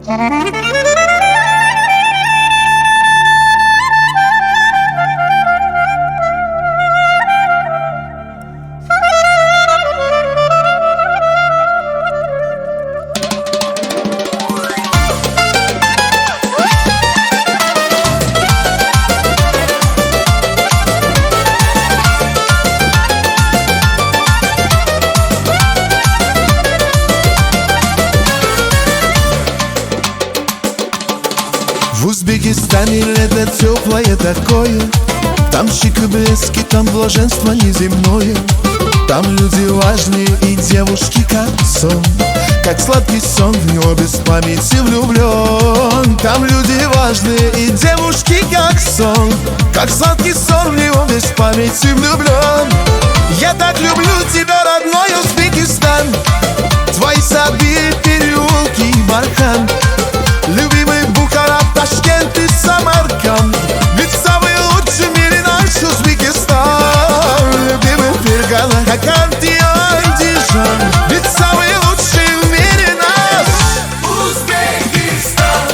В Узбекистане лето теплое такое, там щик и блески, там блаженство неземное. Там люди важные и девушки как сон, как сладкий сон, в него без памяти влюблен. Там люди важные и девушки как сон, как сладкий сон, в него без памяти влюблен. Я так люблю тебя, родной Узбекистан, твои сады, переулки и Бархан, любимый Бухара, Ташкент и Самарканд. Ведь самый лучший в мире наш Узбекистан, любимый Фергана, Хакант и Андижан. Ведь самый лучший в мире наш Узбекистан.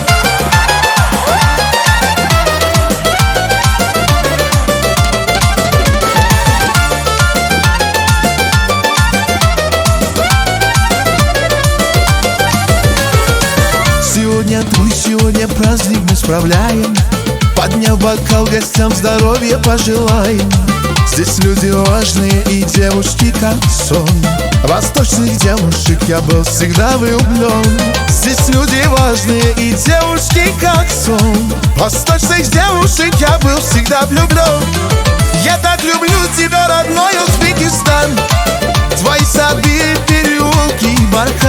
Сегодня твой, сегодня праздник мы справляем, подняв бокал гостям здоровья пожелаем. Здесь люди важные и девушки как сон, восточных девушек я был всегда влюблен. Здесь люди важные и девушки как сон, восточных девушек я был всегда влюблен. Я так люблю тебя, родной Узбекистан, твои сады, переулки и Бархан.